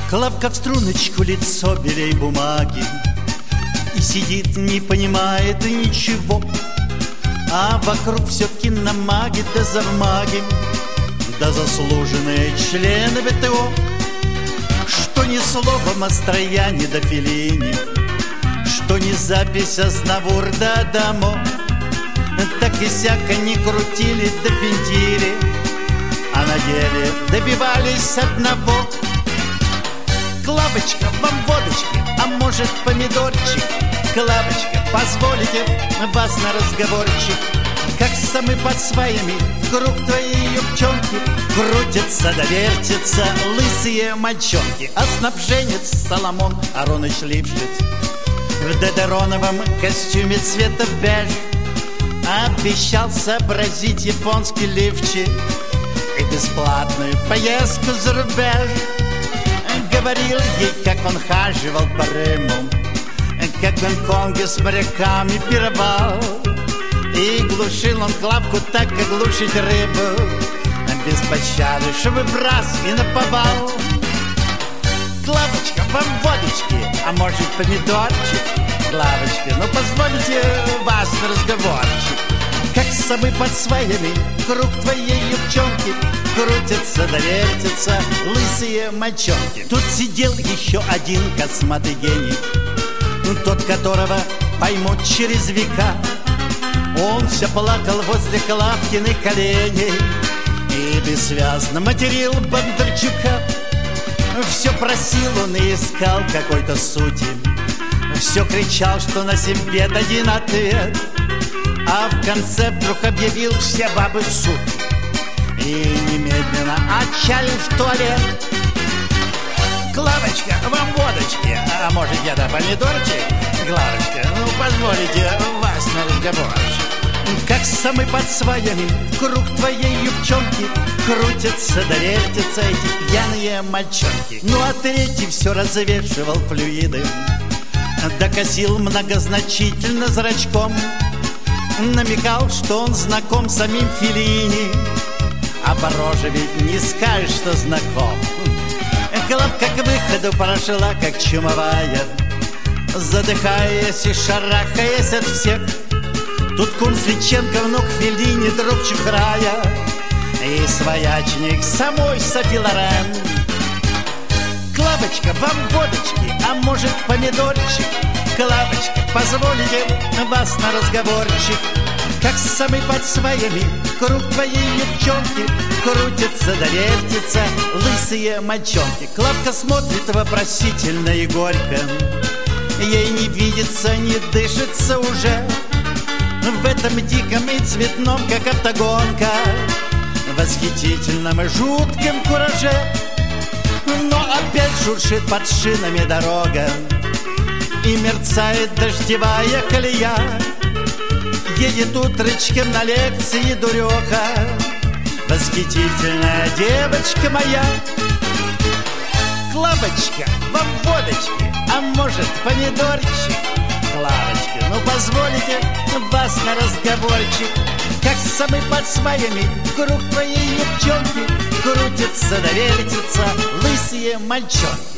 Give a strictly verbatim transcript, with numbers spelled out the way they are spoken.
Клавка в струночку, лицо белей бумаги, и сидит, не понимает ничего. А вокруг все киномаги да завмаги, да заслуженные члены ВТО. Что ни слово Мастрояни да Феллини, что ни запись Азнавур да Адамо, так и сяко не крутили да финтили, а на деле добивались одного. Клавочка, вам водочки, а может помидорчик? Клавочка, позволите вас на разговорчик? Как самы под сваями в круг твоей юбчонки крутятся да вертятся лысые мальчонки. А снабженец Соломон Ароныч Липшиц в додероновом костюме цвета беж обещал сообразить японский лифчик и бесплатную поездку за рубеж. Говорил ей, как он хаживал по Риму, как в Гонконге с моряками пировал, и глушил он Клавку так, как глушить рыбу, без пощады, чтобы брас и наповал. Клавочка, вам водочки, а может помидорчик? Клавочка, ну позвольте вас на разговорчик. Как самы под сваями круг твоей юбчонки крутятся да вертятся лысые мальчонки. Тут сидел еще один косматый гений, тот, которого поймут через века. Он все плакал возле Клавкиных коленей и бессвязно материл Бондарчука. Все просил он и искал какой-то сути, все кричал, что на себе один ответ, а в конце вдруг объявил: все бабы суд, и немедленно отчалил в туалет. Клавочка, вам водочки, а может я да помидорчик? Клавочка, ну позволите вас на разговорчик. Как самы под сваями в круг твоей юбчонки крутятся да вертятся эти пьяные мальчонки. Ну а третий все развешивал флюиды, докосил многозначительно зрачком, намекал, что он знаком с самим Феллини, а по роже ведь не скажешь, что знаком. Клавка к выходу прошла, как чумовая, задыхаясь и шарахаясь от всех. Тут кум Свеченко, внук Феллини, друг Чухрая и своячник самой Софи Лорен. Клавочка, вам водочки, а может помидорчик? Клавочка, позволите вас на разговорчик. Как самый под сваями круг твоей юбчонки крутятся да вертятся лысые мальчонки. Клавка смотрит вопросительно и горько, ей не видится, не дышится уже в этом диком и цветном, как автогонка, восхитительном и жутком кураже. Но опять шуршит под шинами дорога, и мерцает дождевая колея. Едет утречком на лекции дуреха, восхитительная девочка моя. Клавочка, вам водочки, а может помидорчик? Клавочка, ну позволите вас на разговорчик. Как самы под сваями круг твоей юбчонки крутятся да вертятся лысые мальчонки.